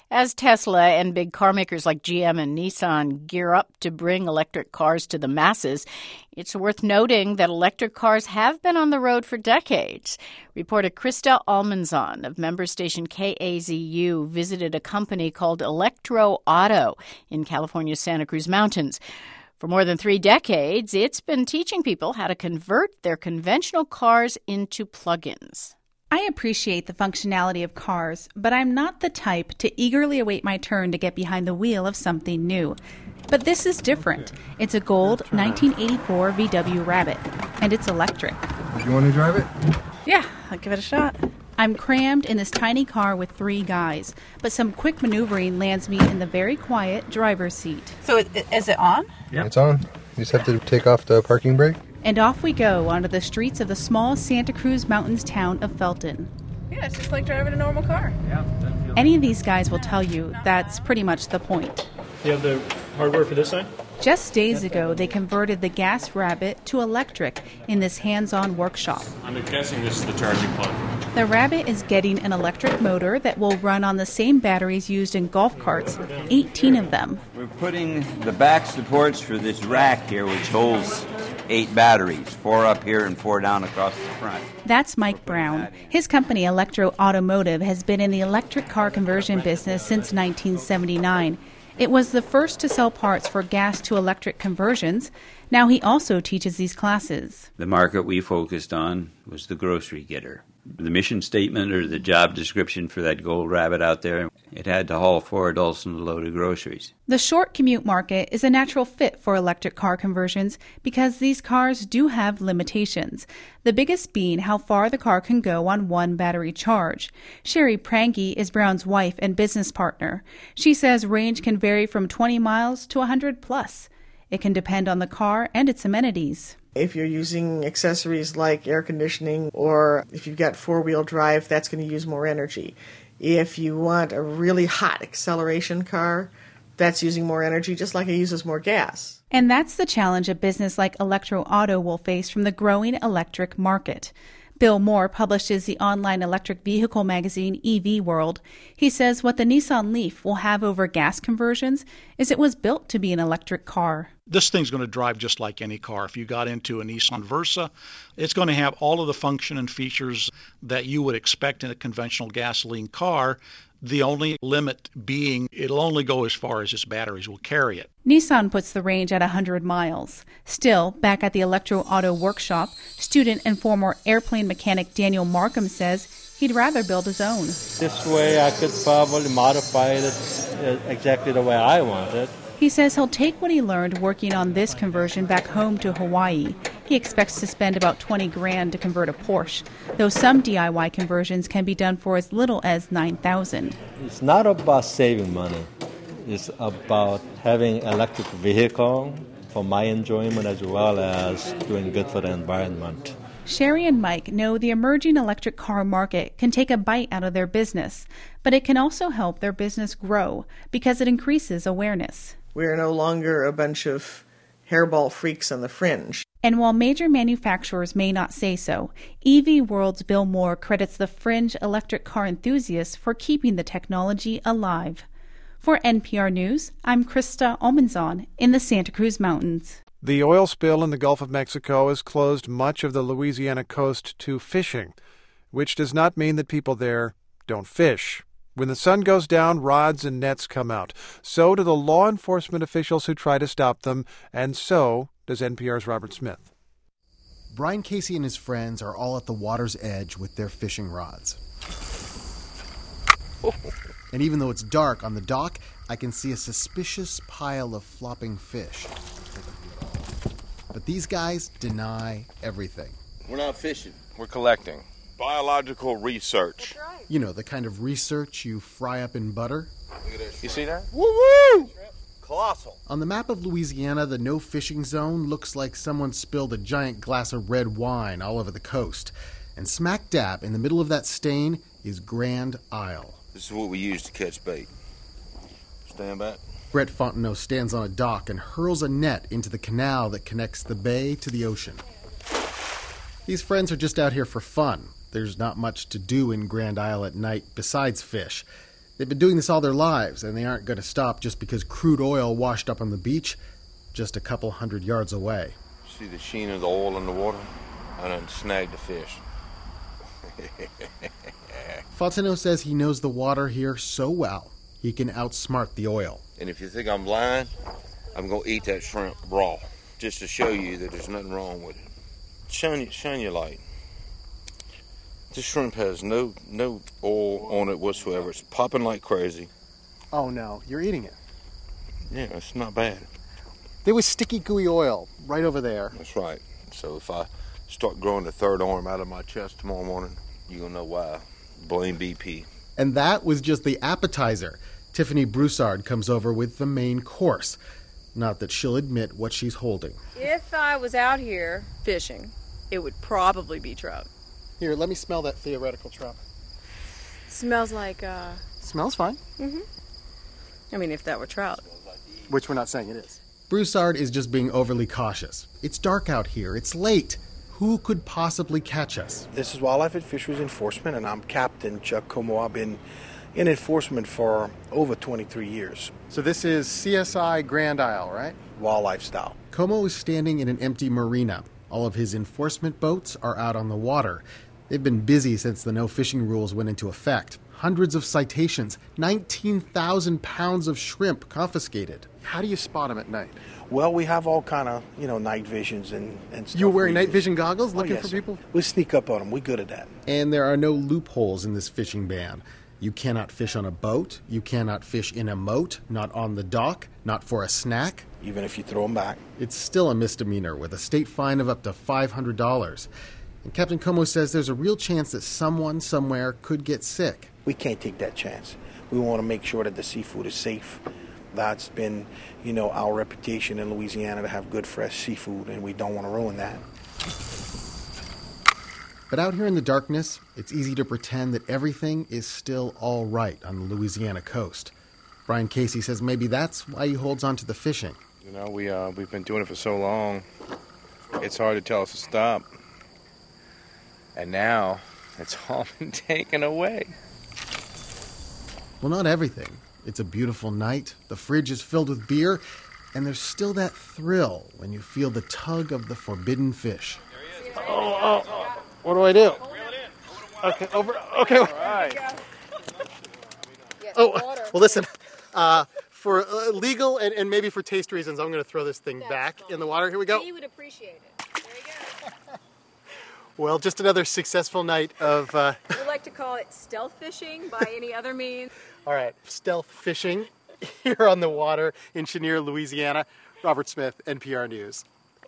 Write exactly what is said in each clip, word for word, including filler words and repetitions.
As Tesla and big car makers like G M and Nissan gear up to bring electric cars to the masses, it's worth noting that electric cars have been on the road for decades. Reporter Krista Almanzon of member station K A Z U visited a company called Electro Auto in California's Santa Cruz Mountains. For more than three decades, it's been teaching people how to convert their conventional cars into plug-ins. I appreciate the functionality of cars, but I'm not the type to eagerly await my turn to get behind the wheel of something new. But this is different. It's a gold nineteen eighty-four V W Rabbit, and it's electric. Do you want to drive it? Yeah, I'll give it a shot. I'm crammed in this tiny car with three guys, but some quick maneuvering lands me in the very quiet driver's seat. So it, is it on? Yeah. It's on. You just have to take off the parking brake. And off we go onto the streets of the small Santa Cruz Mountains town of Felton. Yeah, it's just like driving a normal car. Yeah. Any of these guys will tell you that's pretty much the point. You have the hardware for this side? Just days ago, they converted the gas Rabbit to electric in this hands-on workshop. I'm guessing this is the charging plug. The Rabbit is getting an electric motor that will run on the same batteries used in golf carts, eighteen of them. We're putting the back supports for this rack here, which holds eight batteries, four up here and four down across the front. That's Mike Brown. His company, Electro Automotive, has been in the electric car conversion business since nineteen seventy-nine. It was the first to sell parts for gas to electric conversions. Now he also teaches these classes. The market we focused on was the grocery getter. The mission statement or the job description for that Gold Rabbit out there, it had to haul four adults and a load of groceries. The short commute market is a natural fit for electric car conversions because these cars do have limitations, the biggest being how far the car can go on one battery charge. Sherry Prange is Brown's wife and business partner. She says range can vary from twenty miles to one hundred plus. It can depend on the car and its amenities. If you're using accessories like air conditioning, or if you've got four-wheel drive, that's going to use more energy. If you want a really hot acceleration car, that's using more energy, just like it uses more gas. And that's the challenge a business like Electro Auto will face from the growing electric market. Bill Moore publishes the online electric vehicle magazine E V World. He says what the Nissan Leaf will have over gas conversions is it was built to be an electric car. This thing's going to drive just like any car. If you got into a Nissan Versa, it's going to have all of the function and features that you would expect in a conventional gasoline car. The only limit being it'll only go as far as its batteries will carry it. Nissan puts the range at one hundred miles. Still, back at the Electro Auto workshop, student and former airplane mechanic Daniel Markham says he'd rather build his own. This way I could probably modify it exactly the way I want it. He says he'll take what he learned working on this conversion back home to Hawaii. He expects to spend about twenty grand to convert a Porsche, though some D I Y conversions can be done for as little as nine thousand dollars. It's not about saving money. It's about having an electric vehicle for my enjoyment as well as doing good for the environment. Sherry and Mike know the emerging electric car market can take a bite out of their business, but it can also help their business grow because it increases awareness. We're no longer a bunch of hairball freaks on the fringe. And while major manufacturers may not say so, E V World's Bill Moore credits the fringe electric car enthusiasts for keeping the technology alive. For N P R News, I'm Krista Almanzon in the Santa Cruz Mountains. The oil spill in the Gulf of Mexico has closed much of the Louisiana coast to fishing, which does not mean that people there don't fish. When the sun goes down, rods and nets come out. So do the law enforcement officials who try to stop them, and so does N P R's Robert Smith. Brian Casey and his friends are all at the water's edge with their fishing rods. And even though it's dark on the dock, I can see a suspicious pile of flopping fish. But these guys deny everything. We're not fishing. We're collecting. Biological research. That's right. You know, the kind of research you fry up in butter. Look at this. You see that? Woo-woo! Colossal. On the map of Louisiana, the no fishing zone looks like someone spilled a giant glass of red wine all over the coast. And smack dab in the middle of that stain is Grand Isle. This is what we use to catch bait. Stand back. Brett Fontenot stands on a dock and hurls a net into the canal that connects the bay to the ocean. These friends are just out here for fun. There's not much to do in Grand Isle at night besides fish. They've been doing this all their lives, and they aren't going to stop just because crude oil washed up on the beach just a couple hundred yards away. See the sheen of the oil in the water? I done snagged the fish. Fontenot says he knows the water here so well, he can outsmart the oil. And if you think I'm blind, I'm going to eat that shrimp raw, just to show you that there's nothing wrong with it. Shine you, shine your light. This shrimp has no no oil on it whatsoever. It's popping like crazy. Oh no, you're eating it. Yeah, it's not bad. There was sticky, gooey oil right over there. That's right. So if I start growing the third arm out of my chest tomorrow morning, you're going to know why. Blame B P. And that was just the appetizer. Tiffany Broussard comes over with the main course. Not that she'll admit what she's holding. If I was out here fishing, it would probably be trout. Here, let me smell that theoretical trout. Smells like, uh... Smells fine. Mm-hmm. I mean, if that were trout. Which we're not saying it is. Broussard is just being overly cautious. It's dark out here. It's late. Who could possibly catch us? This is Wildlife and Fisheries Enforcement, and I'm Captain Chuck Como. I've been in enforcement for over twenty-three years. So this is C S I Grand Isle, right? Wildlife style. Como is standing in an empty marina. All of his enforcement boats are out on the water. They've been busy since the no-fishing rules went into effect. Hundreds of citations, nineteen thousand pounds of shrimp confiscated. How do you spot them at night? Well, we have all kind of, you know, night visions and, and stuff. You were wearing we night use. vision goggles looking oh, yes, for people? We sneak up on them. We're good at that. And there are no loopholes in this fishing ban. You cannot fish on a boat. You cannot fish in a moat, not on the dock, not for a snack. Even if you throw them back. It's still a misdemeanor with a state fine of up to five hundred dollars. And Captain Como says there's a real chance that someone somewhere could get sick. We can't take that chance. We want to make sure that the seafood is safe. That's been, you know, our reputation in Louisiana to have good, fresh seafood, and we don't want to ruin that. But out here in the darkness, it's easy to pretend that everything is still all right on the Louisiana coast. Brian Casey says maybe that's why he holds on to the fishing. You know, we, uh, we've been doing it for so long, it's hard to tell us to stop. And now, it's all been taken away. Well, not everything. It's a beautiful night, the fridge is filled with beer, and there's still that thrill when you feel the tug of the forbidden fish. Oh, oh, what do I do? Okay, over, okay. All right. Oh, well, listen, uh, for uh, legal and, and maybe for taste reasons, I'm going to throw this thing back in the water. Here we go. He would appreciate it. There you go. Well, just another successful night of... Uh, we like to call it stealth fishing by any other means. All right, stealth fishing here on the water in Cheniere, Louisiana. Robert Smith, N P R News.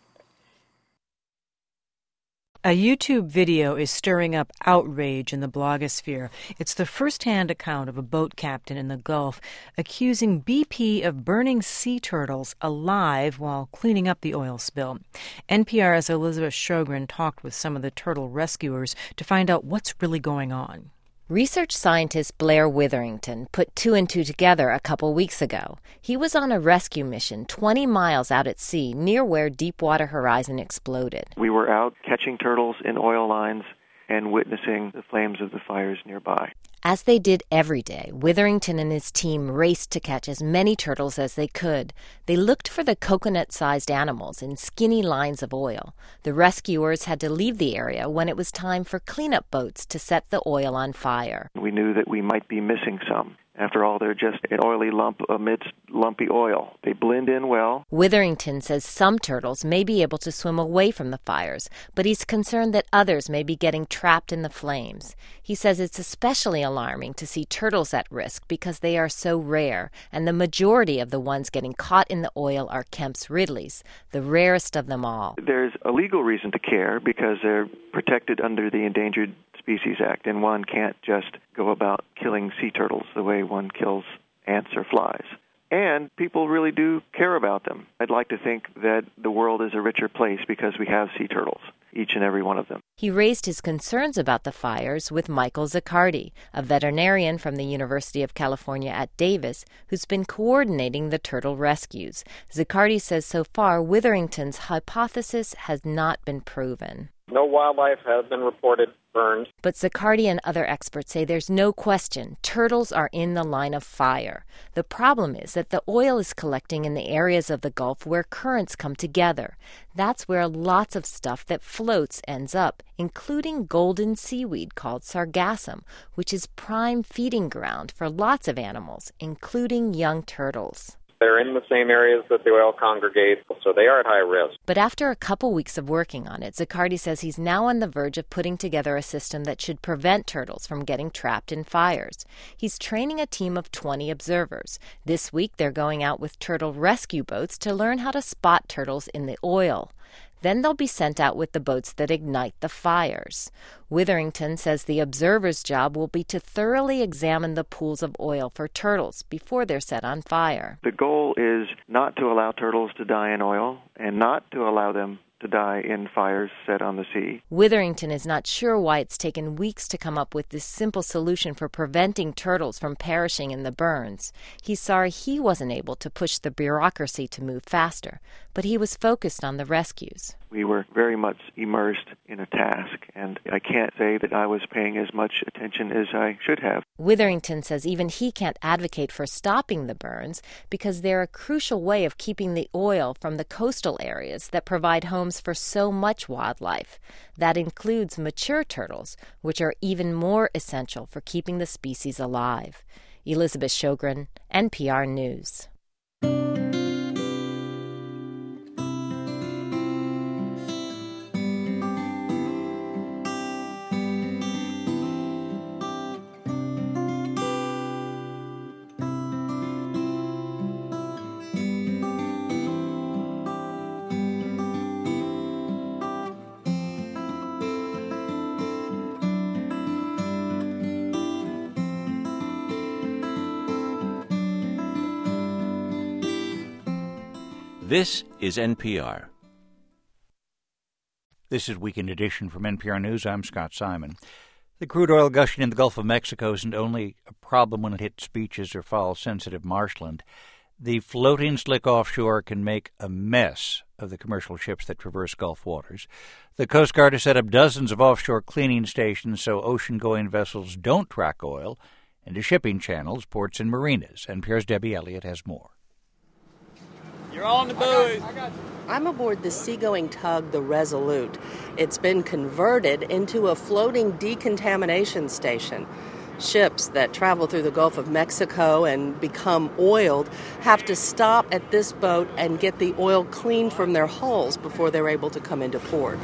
A YouTube video is stirring up outrage in the blogosphere. It's the first-hand account of a boat captain in the Gulf accusing B P of burning sea turtles alive while cleaning up the oil spill. N P R's Elizabeth Sjogren talked with some of the turtle rescuers to find out what's really going on. Research scientist Blair Witherington put two and two together a couple weeks ago. He was on a rescue mission twenty miles out at sea near where Deepwater Horizon exploded. We were out catching turtles in oil lines and witnessing the flames of the fires nearby. As they did every day, Witherington and his team raced to catch as many turtles as they could. They looked for the coconut-sized animals in skinny lines of oil. The rescuers had to leave the area when it was time for cleanup boats to set the oil on fire. We knew that we might be missing some. After all, they're just an oily lump amidst lumpy oil. They blend in well. Witherington says some turtles may be able to swim away from the fires, but he's concerned that others may be getting trapped in the flames. He says it's especially alarming to see turtles at risk because they are so rare, and the majority of the ones getting caught in the oil are Kemp's Ridleys, the rarest of them all. There's a legal reason to care because they're protected under the Endangered Species Act, and one can't just go about killing sea turtles the way one kills ants or flies. And people really do care about them. I'd like to think that the world is a richer place because we have sea turtles, each and every one of them. He raised his concerns about the fires with Michael Zaccardi, a veterinarian from the University of California at Davis, who's been coordinating the turtle rescues. Zaccardi says so far Witherington's hypothesis has not been proven. No wildlife has been reported burns. But Zaccardi and other experts say there's no question turtles are in the line of fire. The problem is that the oil is collecting in the areas of the Gulf where currents come together. That's where lots of stuff that floats ends up, including golden seaweed called sargassum, which is prime feeding ground for lots of animals, including young turtles. They're in the same areas that the oil congregates, so they are at high risk. But after a couple weeks of working on it, Zaccardi says he's now on the verge of putting together a system that should prevent turtles from getting trapped in fires. He's training a team of twenty observers. This week, they're going out with turtle rescue boats to learn how to spot turtles in the oil. Then they'll be sent out with the boats that ignite the fires. Witherington says the observer's job will be to thoroughly examine the pools of oil for turtles before they're set on fire. The goal is not to allow turtles to die in oil and not to allow them to die in fires set on the sea. Witherington is not sure why it's taken weeks to come up with this simple solution for preventing turtles from perishing in the burns. He's sorry he wasn't able to push the bureaucracy to move faster, but he was focused on the rescues. We were very much immersed in a task, and I can't say that I was paying as much attention as I should have. Witherington says even he can't advocate for stopping the burns because they're a crucial way of keeping the oil from the coastal areas that provide homes for so much wildlife. That includes mature turtles, which are even more essential for keeping the species alive. Elizabeth Sjogren, N P R News. This is N P R. This is Weekend Edition from N P R News. I'm Scott Simon. The crude oil gushing in the Gulf of Mexico isn't only a problem when it hits beaches or foul sensitive marshland. The floating slick offshore can make a mess of the commercial ships that traverse Gulf waters. The Coast Guard has set up dozens of offshore cleaning stations so ocean-going vessels don't track oil into shipping channels, ports, and marinas. N P R's Debbie Elliott has more. You're on the buoy. I'm aboard the seagoing tug, the Resolute. It's been converted into a floating decontamination station. Ships that travel through the Gulf of Mexico and become oiled have to stop at this boat and get the oil cleaned from their hulls before they're able to come into port.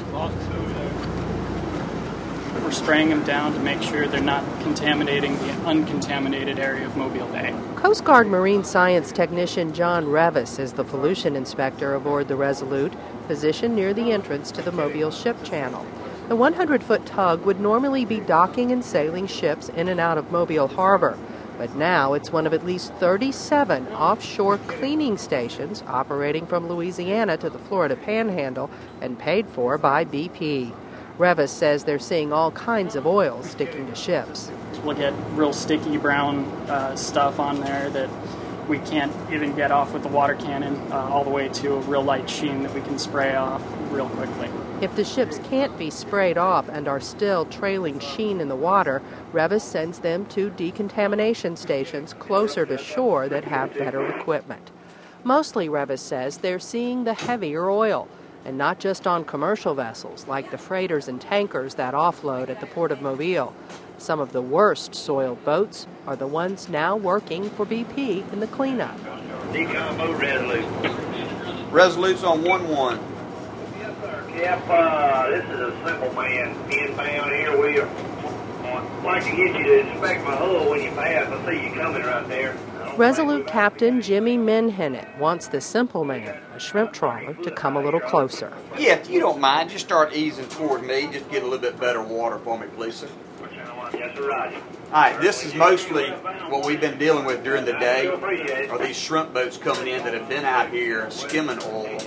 We're spraying them down to make sure they're not contaminating the uncontaminated area of Mobile Bay. Coast Guard Marine Science Technician John Revis is the pollution inspector aboard the Resolute, positioned near the entrance to the Mobile ship channel. The one hundred foot tug would normally be docking and sailing ships in and out of Mobile Harbor, but now it's one of at least thirty-seven offshore cleaning stations operating from Louisiana to the Florida Panhandle and paid for by B P. Revis says they're seeing all kinds of oil sticking to ships. We'll get real sticky brown uh, stuff on there that we can't even get off with the water cannon, uh, all the way to a real light sheen that we can spray off real quickly. If the ships can't be sprayed off and are still trailing sheen in the water, Revis sends them to decontamination stations closer to shore that have better equipment. Mostly, Revis says, they're seeing the heavier oil, and not just on commercial vessels like the freighters and tankers that offload at the Port of Mobile. Some of the worst soiled boats are the ones now working for B P in the cleanup. Decon boat Resolute. Resolute's on one one. Yes, sir. Cap, uh, this is a simple man. Inbound here, we are. I'd like to get you to inspect my hull when you pass. I see you coming right there. Resolute Captain Jimmy Menhennet wants the Simple Man, a shrimp trawler, to come a little closer. Yeah, if you don't mind, just start easing toward me. Just get a little bit better water for me, please, sir. Yes, sir, Roger. All right, this is mostly what we've been dealing with during the day, are these shrimp boats coming in that have been out here skimming oil.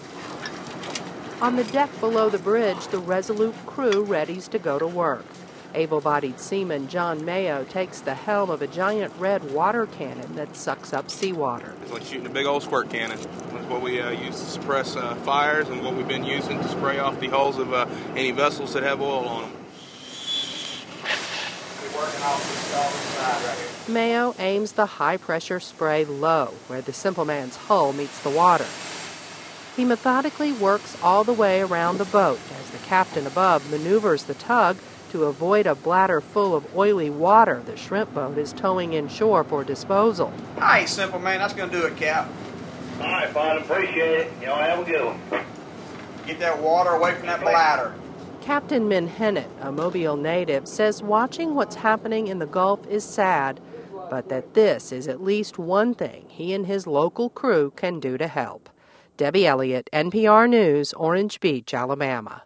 On the deck below the bridge, the Resolute crew readies to go to work. Able-bodied seaman John Mayo takes the helm of a giant red water cannon that sucks up seawater. It's like shooting a big old squirt cannon. That's what we uh, use to suppress uh, fires and what we've been using to spray off the hulls of uh, any vessels that have oil on them. We're working off the starboard side right here. Mayo aims the high-pressure spray low, where the Simple Man's hull meets the water. He methodically works all the way around the boat as the captain above maneuvers the tug to avoid a bladder full of oily water the shrimp boat is towing inshore for disposal. All right, Simple Man, that's going to do it, Cap. All right, bud, appreciate it. Y'all have a good one. Get that water away from that bladder. Captain Minhennet, a Mobile native, says watching what's happening in the Gulf is sad, but that this is at least one thing he and his local crew can do to help. Debbie Elliott, N P R News, Orange Beach, Alabama.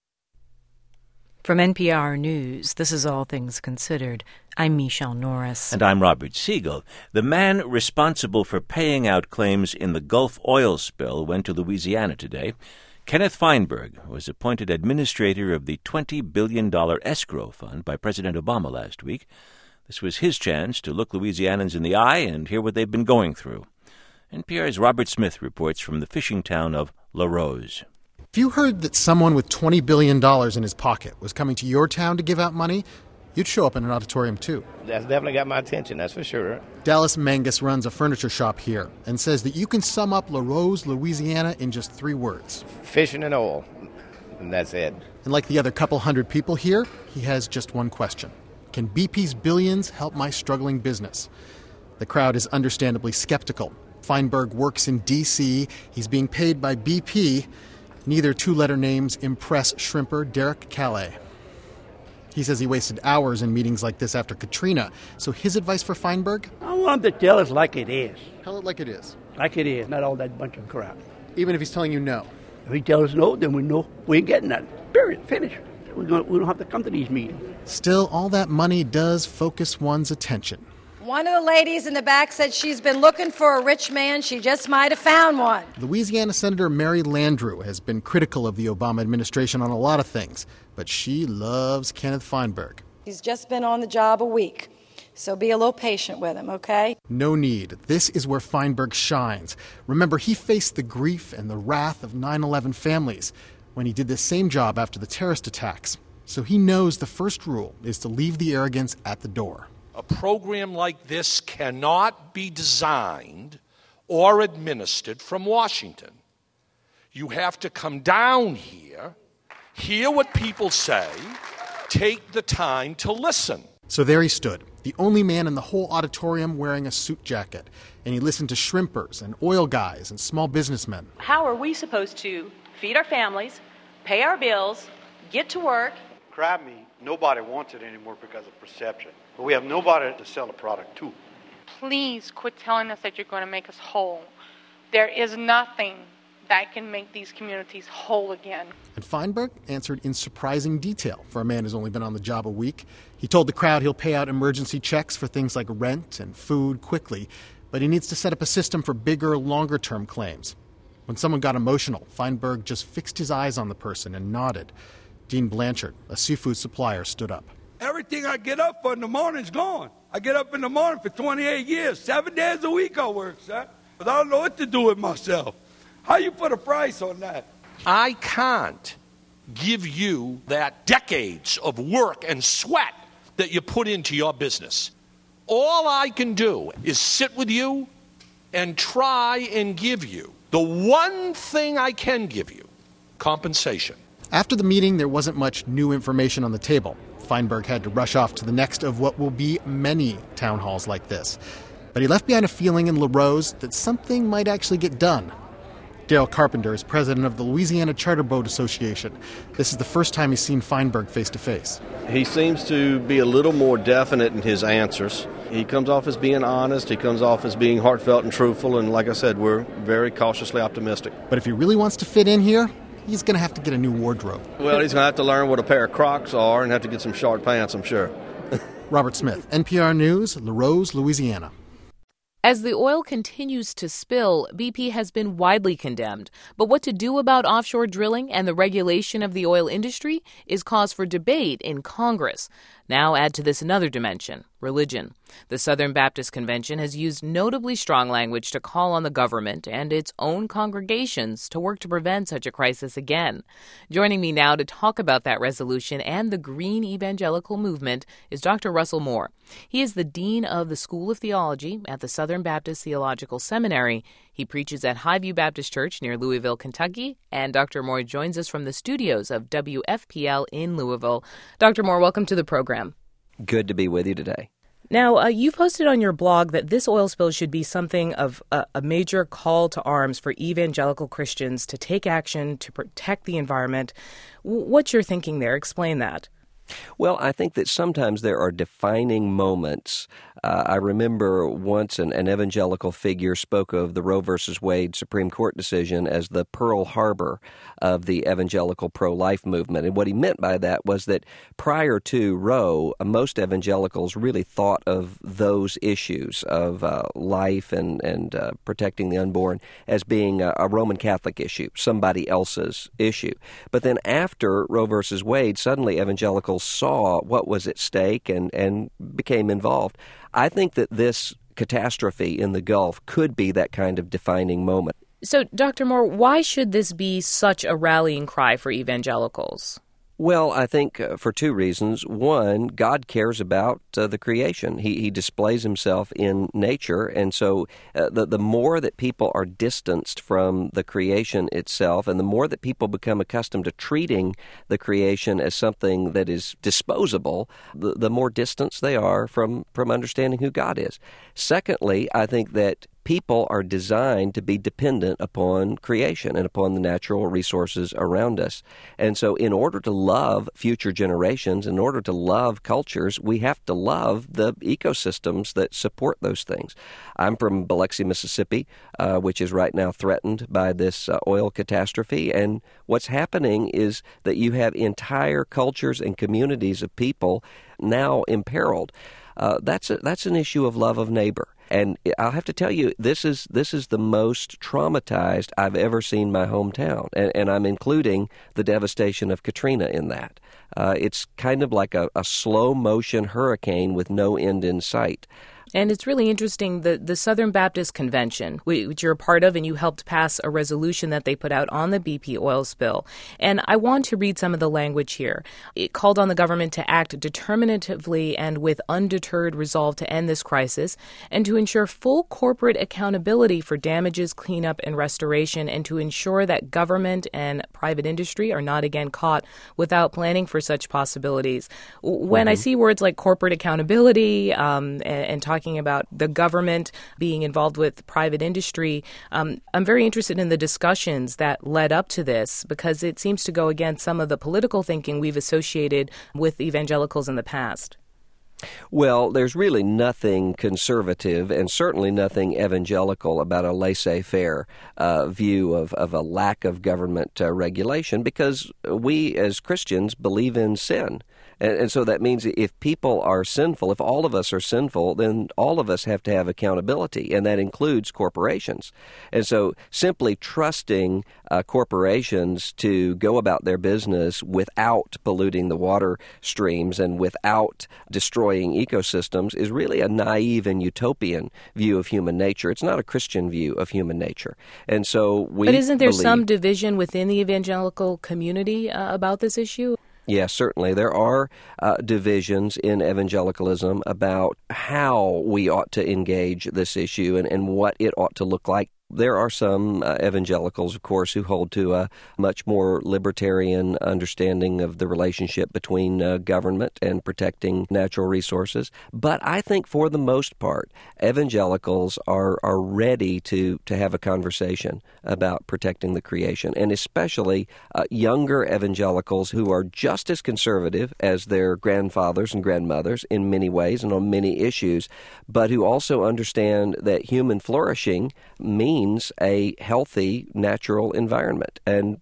From N P R News, this is All Things Considered. I'm Michelle Norris. And I'm Robert Siegel. The man responsible for paying out claims in the Gulf oil spill went to Louisiana today. Kenneth Feinberg was appointed administrator of the twenty billion dollars escrow fund by President Obama last week. This was his chance to look Louisianans in the eye and hear what they've been going through. N P R's Robert Smith reports from the fishing town of Larose. If you heard that someone with twenty billion dollars in his pocket was coming to your town to give out money, you'd show up in an auditorium too. That's definitely got my attention, that's for sure. Dallas Mangus runs a furniture shop here and says that you can sum up Larose, Louisiana in just three words. Fishing and oil, and that's it. And like the other couple hundred people here, he has just one question. Can B P's billions help my struggling business? The crowd is understandably skeptical. Feinberg works in D C He's being paid by B P Neither two-letter names impress shrimper Derek Calais. He says he wasted hours in meetings like this after Katrina. So his advice for Feinberg? I want him to tell us like it is. Tell it like it is. Like it is, not all that bunch of crap. Even if he's telling you no? If he tells us no, then we know we ain't getting nothing. Period. Finish. We don't, we don't have to come to these meetings. Still, all that money does focus one's attention. One of the ladies in the back said she's been looking for a rich man. She just might have found one. Louisiana Senator Mary Landrieu has been critical of the Obama administration on a lot of things, but she loves Kenneth Feinberg. He's just been on the job a week, so be a little patient with him, okay? No need. This is where Feinberg shines. Remember, he faced the grief and the wrath of nine eleven families when he did the same job after the terrorist attacks. So he knows the first rule is to leave the arrogance at the door. A program like this cannot be designed or administered from Washington. You have to come down here, hear what people say, take the time to listen. So there he stood, the only man in the whole auditorium wearing a suit jacket. And he listened to shrimpers and oil guys and small businessmen. How are we supposed to feed our families, pay our bills, get to work? Crab meat, nobody wants it anymore because of perception. But we have nobody to sell the product to. Please quit telling us that you're going to make us whole. There is nothing that can make these communities whole again. And Feinberg answered in surprising detail for a man who's only been on the job a week. He told the crowd he'll pay out emergency checks for things like rent and food quickly, but he needs to set up a system for bigger, longer-term claims. When someone got emotional, Feinberg just fixed his eyes on the person and nodded. Dean Blanchard, a seafood supplier, stood up. Everything I get up for in the morning's gone. I get up in the morning for twenty-eight years. Seven days a week I work, sir. But I don't know what to do with myself. How you put a price on that? I can't give you that decades of work and sweat that you put into your business. All I can do is sit with you and try and give you the one thing I can give you, compensation. After the meeting, there wasn't much new information on the table. Feinberg had to rush off to the next of what will be many town halls like this. But he left behind a feeling in Larose that something might actually get done. Dale Carpenter is president of the Louisiana Charter Boat Association. This is the first time he's seen Feinberg face-to-face. He seems to be a little more definite in his answers. He comes off as being honest. He comes off as being heartfelt and truthful. And like I said, we're very cautiously optimistic. But if he really wants to fit in here, he's going to have to get a new wardrobe. Well, he's going to have to learn what a pair of Crocs are and have to get some short pants, I'm sure. Robert Smith, N P R News, Larose, Louisiana. As the oil continues to spill, B P has been widely condemned. But what to do about offshore drilling and the regulation of the oil industry is cause for debate in Congress. Now add to this another dimension, religion. The Southern Baptist Convention has used notably strong language to call on the government and its own congregations to work to prevent such a crisis again. Joining me now to talk about that resolution and the green evangelical movement is Doctor Russell Moore. He is the Dean of the School of Theology at the Southern Baptist Theological Seminary. He preaches at Highview Baptist Church near Louisville, Kentucky, and Doctor Moore joins us from the studios of W F P L in Louisville. Doctor Moore, welcome to the program. Good to be with you today. Now, uh, you've posted on your blog that this oil spill should be something of a, a major call to arms for evangelical Christians to take action to protect the environment. W- what's your thinking there? Explain that. Well, I think that sometimes there are defining moments. Uh, I remember once an, an evangelical figure spoke of the Roe versus Wade Supreme Court decision as the Pearl Harbor of the evangelical pro-life movement. And what he meant by that was that prior to Roe, most evangelicals really thought of those issues of uh, life and, and uh, protecting the unborn as being a, a Roman Catholic issue, somebody else's issue. But then after Roe versus Wade, suddenly evangelicals saw what was at stake and, and became involved. I think that this catastrophe in the Gulf could be that kind of defining moment. So, Doctor Moore, why should this be such a rallying cry for evangelicals? Well, I think uh, for two reasons. One, God cares about uh, the creation. He, he displays himself in nature, and so uh, the, the more that people are distanced from the creation itself, and the more that people become accustomed to treating the creation as something that is disposable, the, the more distance they are from, from understanding who God is. Secondly, I think that people are designed to be dependent upon creation and upon the natural resources around us. And so in order to love future generations, in order to love cultures, we have to love the ecosystems that support those things. I'm from Biloxi, Mississippi, uh, which is right now threatened by this uh, oil catastrophe. And what's happening is that you have entire cultures and communities of people now imperiled. Uh, that's a, that's an issue of love of neighbor. And I'll have to tell you, this is this is the most traumatized I've ever seen my hometown, and, and I'm including the devastation of Katrina in that. Uh, it's kind of like a, a slow-motion hurricane with no end in sight. And it's really interesting, the, the Southern Baptist Convention, which you're a part of, and you helped pass a resolution that they put out on the B P oil spill. And I want to read some of the language here. It called on the government to act determinatively and with undeterred resolve to end this crisis, and to ensure full corporate accountability for damages, cleanup, and restoration, and to ensure that government and private industry are not again caught without planning for such possibilities. When mm-hmm. I see words like corporate accountability um, and, and talking Talking about the government being involved with private industry, um, I'm very interested in the discussions that led up to this, because it seems to go against some of the political thinking we've associated with evangelicals in the past. Well, there's really nothing conservative and certainly nothing evangelical about a laissez-faire uh, view of, of a lack of government uh, regulation, because we as Christians believe in sin. And, and so that means if people are sinful, if all of us are sinful, then all of us have to have accountability, and that includes corporations. And so simply trusting uh, corporations to go about their business without polluting the water streams and without destroying ecosystems is really a naive and utopian view of human nature. It's not a Christian view of human nature. And so we But isn't there believe, some division within the evangelical community uh, about this issue? Yes, certainly. There are uh, divisions in evangelicalism about how we ought to engage this issue and, and what it ought to look like. There are some uh, evangelicals, of course, who hold to a much more libertarian understanding of the relationship between uh, government and protecting natural resources. But I think for the most part, evangelicals are, are ready to, to have a conversation about protecting the creation, and especially uh, younger evangelicals who are just as conservative as their grandfathers and grandmothers in many ways and on many issues, but who also understand that human flourishing means a healthy natural environment. And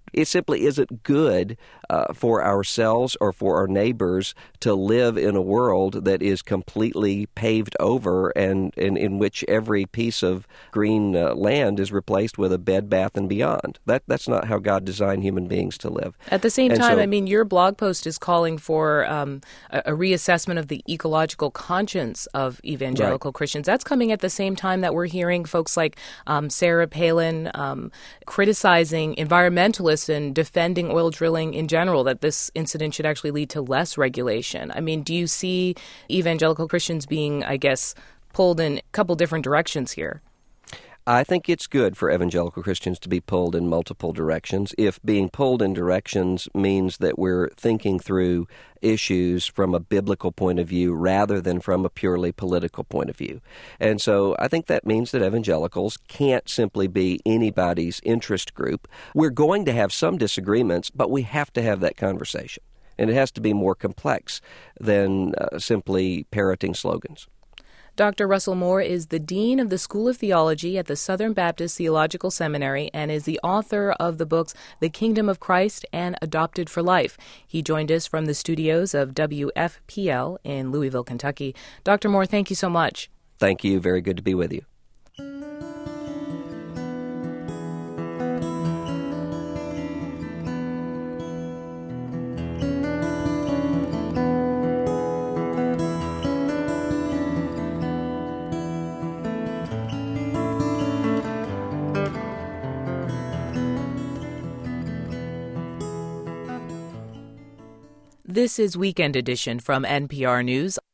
It simply isn't good uh, for ourselves or for our neighbors to live in a world that is completely paved over and, and in which every piece of green uh, land is replaced with a Bed Bath and Beyond. That that's not how God designed human beings to live. At the same and time, so, I mean, your blog post is calling for um, a, a reassessment of the ecological conscience of evangelical right. Christians. That's coming at the same time that we're hearing folks like um, Sarah Palin um, criticizing environmentalists and defending oil drilling in general, that this incident should actually lead to less regulation. I mean, do you see evangelical Christians being, I guess, pulled in a couple different directions here? I think it's good for evangelical Christians to be pulled in multiple directions. If being pulled in directions means that we're thinking through issues from a biblical point of view rather than from a purely political point of view. And so I think that means that evangelicals can't simply be anybody's interest group. We're going to have some disagreements, but we have to have that conversation. And it has to be more complex than uh, simply parroting slogans. Doctor Russell Moore is the Dean of the School of Theology at the Southern Baptist Theological Seminary and is the author of the books The Kingdom of Christ and Adopted for Life. He joined us from the studios of W F P L in Louisville, Kentucky. Doctor Moore, thank you so much. Thank you. Very good to be with you. This is Weekend Edition from N P R News.